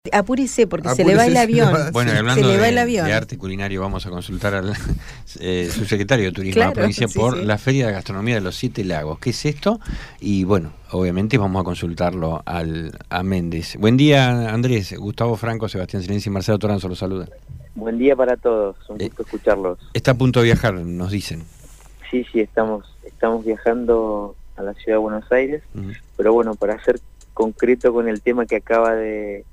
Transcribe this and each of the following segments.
Apúrese porque se le Apúrese, va el avión. Bueno, y Se hablando le va el de avión. arte culinario, vamos a consultar al subsecretario de Turismo de Claro, la provincia sí, por sí. la Feria de Gastronomía de los Siete Lagos. ¿Qué es esto? Y bueno, obviamente vamos a consultarlo a Méndez. Buen día, Andrés. Gustavo Franco, Sebastián Silenzi y Marcelo Toranzo los saludan. Buen día para todos, un gusto escucharlos. Está a punto de viajar, nos dicen. Sí, estamos viajando a la ciudad de Buenos Aires, pero bueno, para ser concreto con el tema que acaba de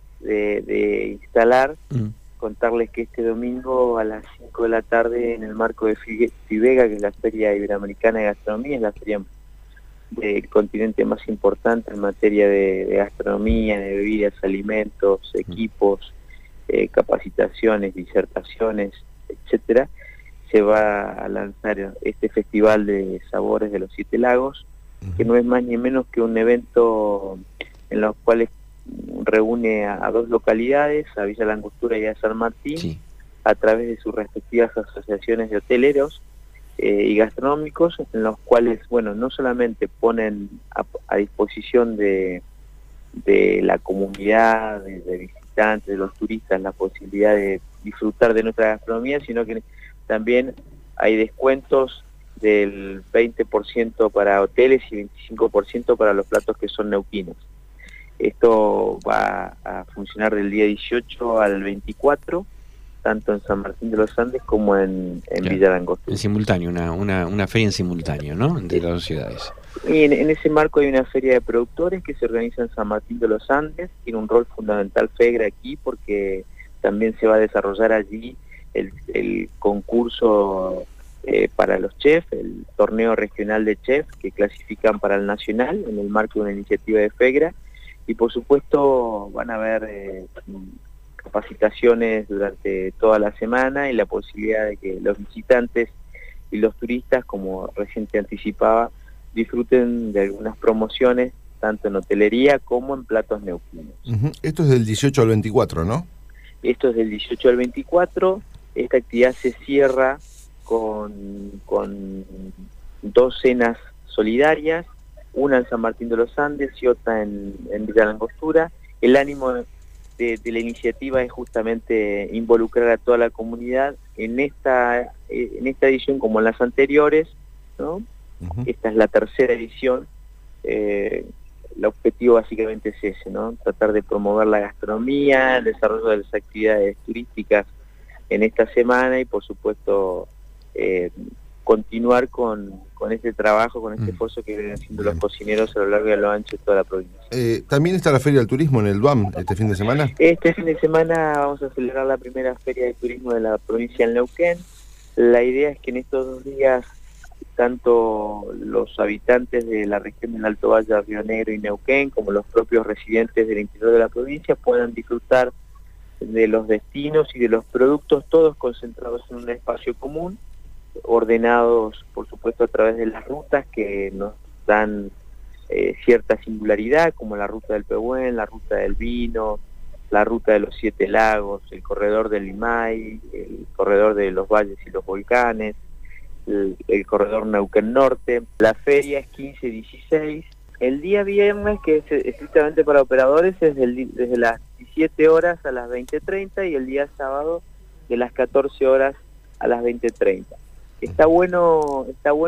instalar, contarles que este domingo a las 5 de la tarde, en el marco de FIBEGA, que es la Feria Iberoamericana de Gastronomía, es la feria del continente más importante en materia de gastronomía, de bebidas, alimentos, equipos, capacitaciones, disertaciones, etcétera. Se va a lanzar este festival de sabores de los Siete Lagos, que no es más ni menos que un evento en los cuales reúne a dos localidades, a Villa La Angostura y a San Martín, Sí. a través de sus respectivas asociaciones de hoteleros y gastronómicos, en los cuales, bueno, no solamente ponen a disposición de la comunidad, de visitantes, de los turistas, la posibilidad de disfrutar de nuestra gastronomía, sino que también hay descuentos del 20% para hoteles y 25% para los platos que son neuquinos. Esto va a funcionar del día 18 al 24, tanto en San Martín de los Andes como en Villa La Angostura. En simultáneo, una feria en simultáneo, ¿no? Entre las dos ciudades. Y en ese marco hay una feria de productores que se organiza en San Martín de los Andes. Tiene un rol fundamental FEGRA aquí porque también se va a desarrollar allí el concurso para los chefs, el torneo regional de chefs que clasifican para el nacional en el marco de una iniciativa de FEGRA. Y por supuesto van a haber capacitaciones durante toda la semana y la posibilidad de que los visitantes y los turistas, como recién te anticipaba, disfruten de algunas promociones tanto en hotelería como en platos neuquinos. Esto es del 18 al 24, ¿no? Esto es del 18 al 24. Esta actividad se cierra con dos cenas solidarias, una en San Martín de los Andes y otra en Villa La Angostura. El ánimo de la iniciativa es justamente involucrar a toda la comunidad en esta edición como en las anteriores, ¿no? Esta es la tercera edición. El objetivo básicamente es ese, ¿no? Tratar de promover la gastronomía, el desarrollo de las actividades turísticas en esta semana y por supuesto continuar con este trabajo, con este esfuerzo que vienen haciendo los cocineros a lo largo y a lo ancho de toda la provincia. ¿También está la Feria del Turismo en el DUAM este fin de semana? Este fin de semana vamos a celebrar la primera Feria de Turismo de la provincia de Neuquén. La idea es que en estos 2 días tanto los habitantes de la región del Alto Valle, Río Negro y Neuquén, como los propios residentes del interior de la provincia puedan disfrutar de los destinos y de los productos, todos concentrados en un espacio común, ordenados por supuesto a través de las rutas que nos dan cierta singularidad, como la ruta del Pehuen, la ruta del vino, la ruta de los Siete Lagos, el corredor del Limay, el corredor de los valles y los volcanes, el corredor Neuquén Norte. La feria es 15-16. El día viernes, que es estrictamente para operadores, es desde las 17 horas a las 20:30 y el día sábado de las 14 horas a las 20:30. Está bueno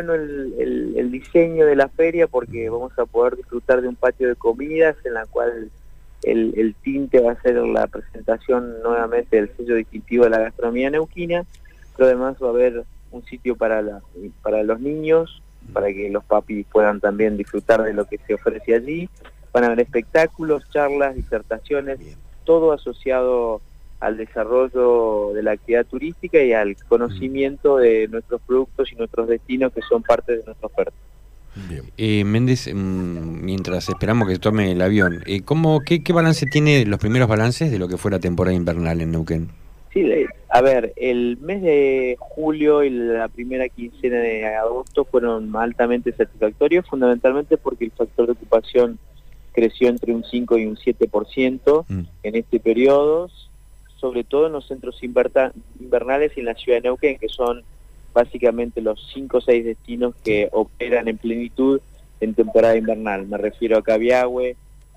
el diseño de la feria porque vamos a poder disfrutar de un patio de comidas en la cual el tinte va a ser la presentación nuevamente del sello distintivo de la gastronomía neuquina, pero además va a haber un sitio para los niños, para que los papis puedan también disfrutar de lo que se ofrece allí. Van a haber espectáculos, charlas, disertaciones, todo asociado al desarrollo de la actividad turística y al conocimiento de nuestros productos y nuestros destinos que son parte de nuestra oferta. Méndez, mientras esperamos que tome el avión, ¿qué balance tiene los primeros balances de lo que fue la temporada invernal en Neuquén? Sí, a ver, el mes de julio y la primera quincena de agosto fueron altamente satisfactorios, fundamentalmente porque el factor de ocupación creció entre un 5 y un 7% en este periodo, sobre todo en los centros invernales y en la ciudad de Neuquén, que son básicamente los 5 o 6 destinos que operan en plenitud en temporada invernal. Me refiero a Cabiahue,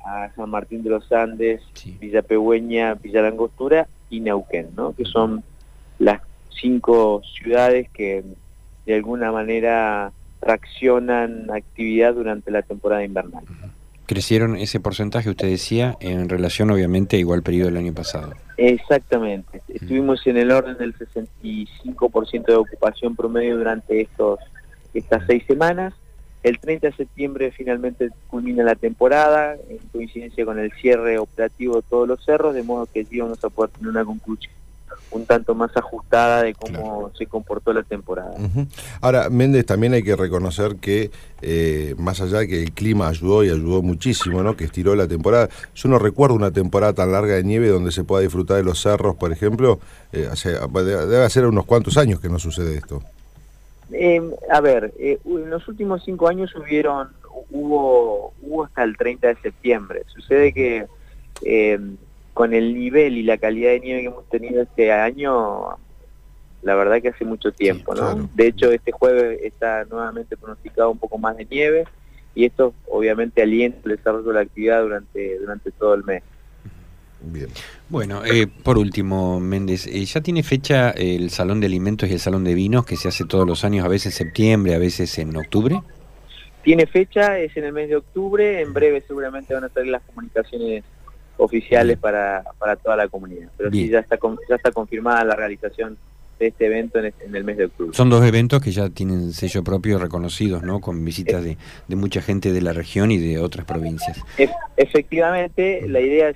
a San Martín de los Andes, Sí. Villa Pegüeña, Villa Langostura y Neuquén, ¿no? Que son las 5 ciudades que de alguna manera traccionan actividad durante la temporada invernal. Crecieron ese porcentaje, usted decía, en relación obviamente a igual periodo del año pasado. Exactamente, estuvimos en el orden del 65% de ocupación promedio durante estas 6 semanas. El 30 de septiembre finalmente culmina la temporada, en coincidencia con el cierre operativo de todos los cerros, de modo que sí vamos a poder tener una conclusión un tanto más ajustada de cómo se comportó la temporada. Ahora, Méndez, también hay que reconocer que más allá de que el clima ayudó y ayudó muchísimo, ¿no? Que estiró la temporada. Yo no recuerdo una temporada tan larga de nieve donde se pueda disfrutar de los cerros, por ejemplo. Debe ser unos cuantos años que no sucede esto. En los últimos 5 años hubo hasta el 30 de septiembre. Sucede que con el nivel y la calidad de nieve que hemos tenido este año, la verdad que hace mucho tiempo, sí, ¿no? claro. De hecho, este jueves está nuevamente pronosticado un poco más de nieve y esto obviamente alienta el desarrollo de la actividad durante todo el mes. Bien. Bueno, por último, Méndez, ¿ya tiene fecha el Salón de Alimentos y el Salón de Vinos que se hace todos los años, a veces en septiembre, a veces en octubre? Tiene fecha, es en el mes de octubre, en breve seguramente van a salir las comunicaciones oficiales para toda la comunidad, pero Bien. sí ya está confirmada la realización de este evento en el mes de octubre. Son 2 eventos que ya tienen sello propio reconocidos, ¿no? Con visitas de mucha gente de la región y de otras provincias. Efectivamente, la idea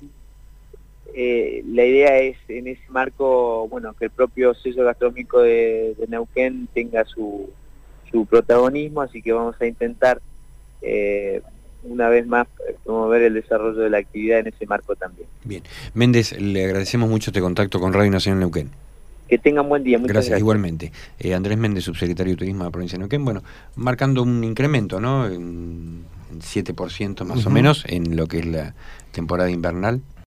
es en ese marco, bueno, que el propio sello gastronómico de Neuquén tenga su protagonismo, así que vamos a intentar una vez más promover el desarrollo de la actividad en ese marco también. Bien. Méndez, le agradecemos mucho este contacto con Radio Nacional Neuquén. Que tengan buen día. Muchas Gracias, igualmente. Andrés Méndez, subsecretario de Turismo de la provincia de Neuquén, bueno, marcando un incremento, ¿no? En 7% más o menos en lo que es la temporada invernal.